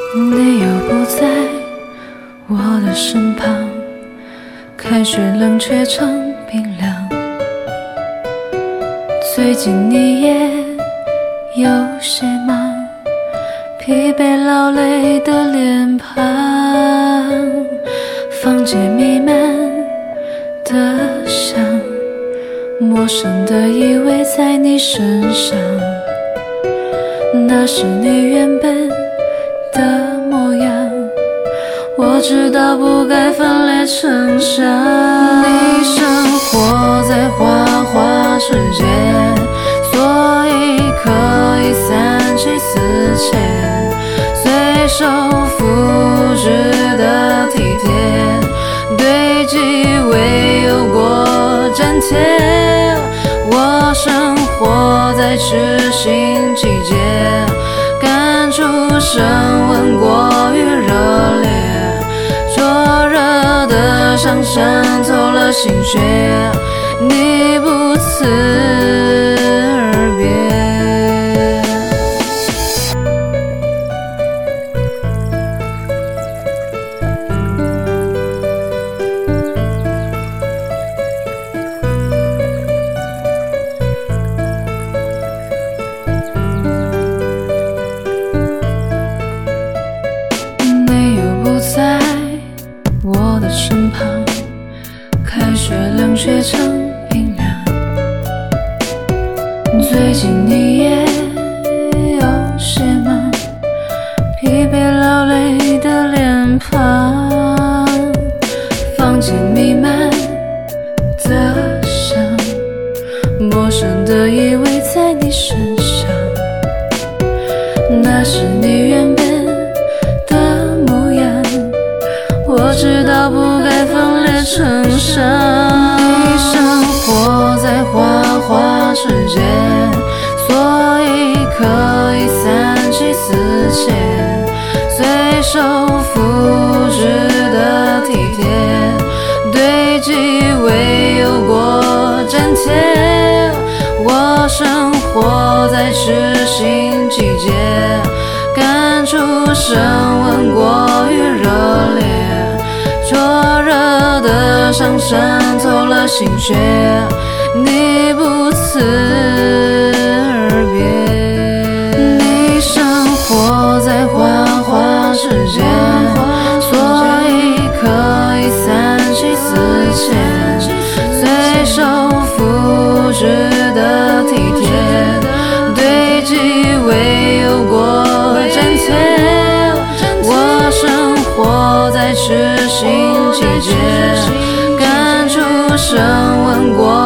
你又不在我的身旁，看雪冷却成冰凉。最近你也有些忙，疲惫劳累的脸庞，房间弥漫的香，陌生的依偎在你身上，那是你原本的模样。我知道不该分裂成伤，你生活在花花世界，所以可以三妻四妾，随手复制的体贴，对机未有过粘贴。我生活在痴心季节，感触升温过于热烈，灼热的伤渗透了心血，你不辞而别。在我的身旁，看雪冷却成冰凉。最近你也有些忙，疲惫劳累的脸庞，房间弥漫的香，陌生的依偎在你身上，那是你原本我知道不该分裂成伤，你生活在花花世界，所以可以三妻四妾，随手复制的体贴，对机未有过粘贴。我生活在痴心季节，感触升温过于热烈，灼热的伤渗透了心血，你不辞而别。你生活在花花世界，所以可以三妻四妾，随手复制的体贴，对机未有过粘贴。我生活在痴心季节，感触升温过